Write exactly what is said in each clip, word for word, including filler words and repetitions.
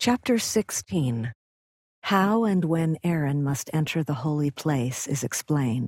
Chapter sixteen. How and when Aaron must enter the holy place is explained.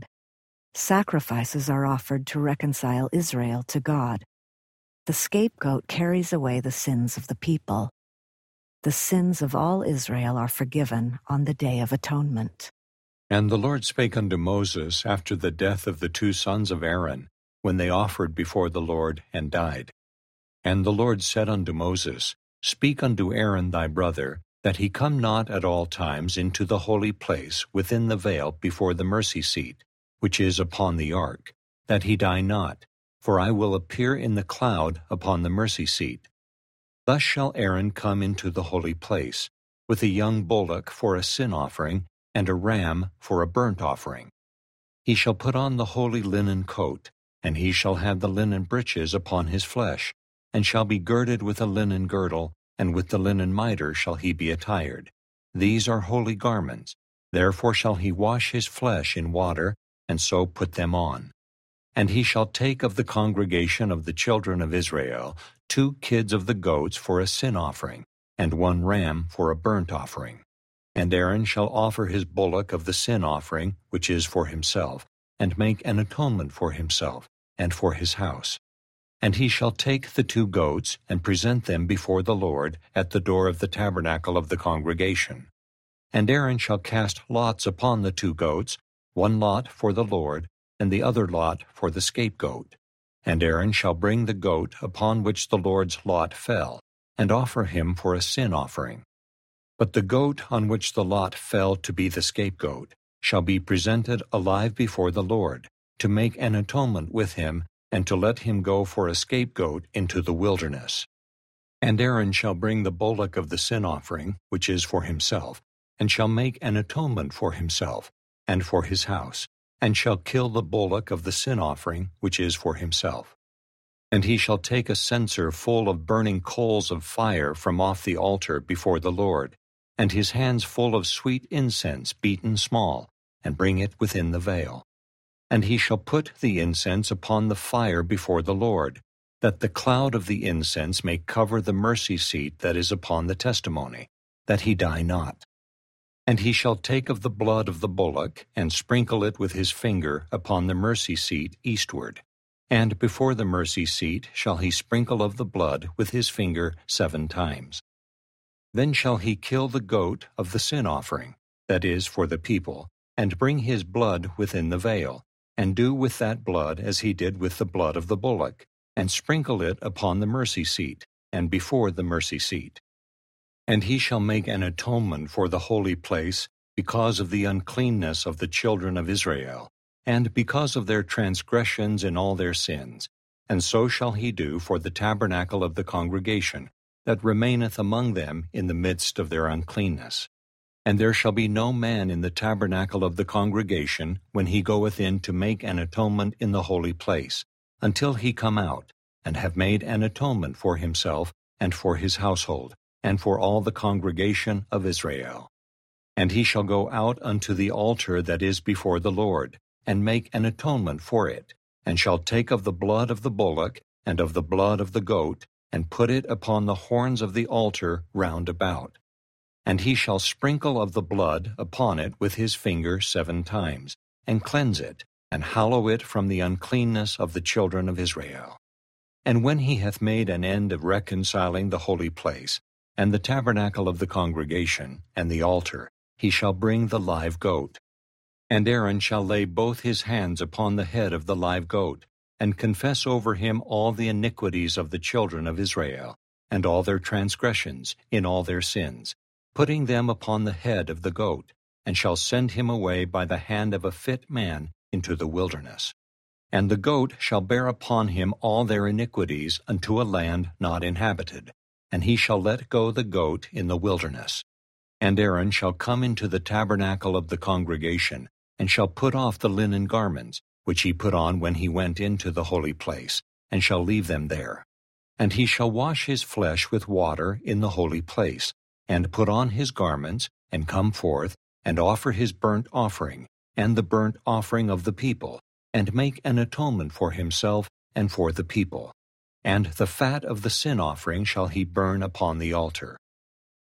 Sacrifices are offered to reconcile Israel to God. The scapegoat carries away the sins of the people. The sins of all Israel are forgiven on the Day of Atonement. And the Lord spake unto Moses after the death of the two sons of Aaron, when they offered before the Lord and died. And the Lord said unto Moses, Speak unto Aaron thy brother, that he come not at all times into the holy place within the veil before the mercy seat, which is upon the ark, that he die not, for I will appear in the cloud upon the mercy seat. Thus shall Aaron come into the holy place, with a young bullock for a sin offering, and a ram for a burnt offering. He shall put on the holy linen coat, and he shall have the linen breeches upon his flesh, and shall be girded with a linen girdle, and with the linen mitre shall he be attired. These are holy garments. Therefore shall he wash his flesh in water, and so put them on. And he shall take of the congregation of the children of Israel two kids of the goats for a sin offering, and one ram for a burnt offering. And Aaron shall offer his bullock of the sin offering, which is for himself, and make an atonement for himself, and for his house. And he shall take the two goats, and present them before the Lord at the door of the tabernacle of the congregation. And Aaron shall cast lots upon the two goats, one lot for the Lord, and the other lot for the scapegoat. And Aaron shall bring the goat upon which the Lord's lot fell, and offer him for a sin offering. But the goat on which the lot fell to be the scapegoat shall be presented alive before the Lord, to make an atonement with him, and to let him go for a scapegoat into the wilderness. And Aaron shall bring the bullock of the sin offering, which is for himself, and shall make an atonement for himself, and for his house, and shall kill the bullock of the sin offering, which is for himself. And he shall take a censer full of burning coals of fire from off the altar before the Lord, and his hands full of sweet incense beaten small, and bring it within the veil. And he shall put the incense upon the fire before the Lord, that the cloud of the incense may cover the mercy seat that is upon the testimony, that he die not. And he shall take of the blood of the bullock, and sprinkle it with his finger upon the mercy seat eastward. And before the mercy seat shall he sprinkle of the blood with his finger seven times. Then shall he kill the goat of the sin offering, that is, for the people, and bring his blood within the veil, and do with that blood as he did with the blood of the bullock, and sprinkle it upon the mercy seat, and before the mercy seat. And he shall make an atonement for the holy place because of the uncleanness of the children of Israel, and because of their transgressions in all their sins. And so shall he do for the tabernacle of the congregation, that remaineth among them in the midst of their uncleanness. And there shall be no man in the tabernacle of the congregation when he goeth in to make an atonement in the holy place, until he come out, and have made an atonement for himself, and for his household, and for all the congregation of Israel. And he shall go out unto the altar that is before the Lord, and make an atonement for it, and shall take of the blood of the bullock, and of the blood of the goat, and put it upon the horns of the altar round about. And he shall sprinkle of the blood upon it with his finger seven times, and cleanse it, and hallow it from the uncleanness of the children of Israel. And when he hath made an end of reconciling the holy place, and the tabernacle of the congregation, and the altar, he shall bring the live goat. And Aaron shall lay both his hands upon the head of the live goat, and confess over him all the iniquities of the children of Israel, and all their transgressions in all their sins, putting them upon the head of the goat, and shall send him away by the hand of a fit man into the wilderness. And the goat shall bear upon him all their iniquities unto a land not inhabited, and he shall let go the goat in the wilderness. And Aaron shall come into the tabernacle of the congregation, and shall put off the linen garments, which he put on when he went into the holy place, and shall leave them there. And he shall wash his flesh with water in the holy place, and put on his garments, and come forth, and offer his burnt offering, and the burnt offering of the people, and make an atonement for himself and for the people. And the fat of the sin offering shall he burn upon the altar.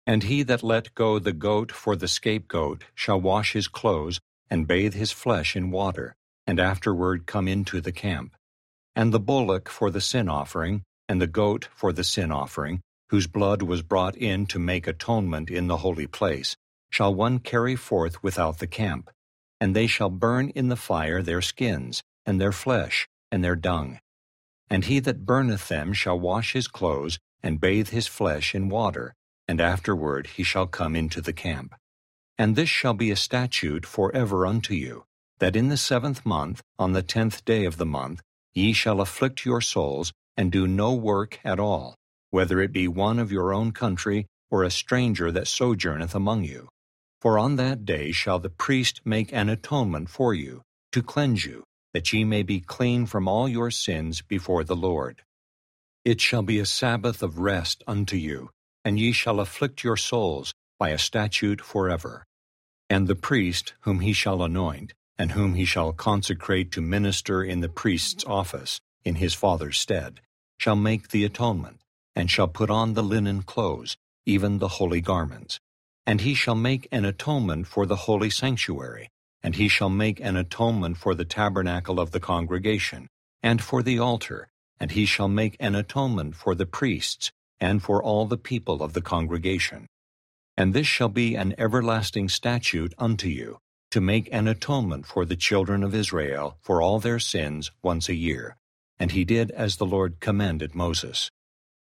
And he that let go the goat for the scapegoat shall wash his clothes, and bathe his flesh in water, and afterward come into the camp. And the bullock for the sin offering, and the goat for the sin offering, whose blood was brought in to make atonement in the holy place, shall one carry forth without the camp. And they shall burn in the fire their skins, and their flesh, and their dung. And he that burneth them shall wash his clothes, and bathe his flesh in water, and afterward he shall come into the camp. And this shall be a statute forever unto you, that in the seventh month, on the tenth day of the month, ye shall afflict your souls, and do no work at all, whether it be one of your own country, or a stranger that sojourneth among you. For on that day shall the priest make an atonement for you, to cleanse you, that ye may be clean from all your sins before the Lord. It shall be a Sabbath of rest unto you, and ye shall afflict your souls by a statute forever. And the priest, whom he shall anoint, and whom he shall consecrate to minister in the priest's office, in his father's stead, shall make the atonement, and shall put on the linen clothes, even the holy garments. And he shall make an atonement for the holy sanctuary, and he shall make an atonement for the tabernacle of the congregation, and for the altar, and he shall make an atonement for the priests, and for all the people of the congregation. And this shall be an everlasting statute unto you, to make an atonement for the children of Israel for all their sins once a year. And he did as the Lord commanded Moses.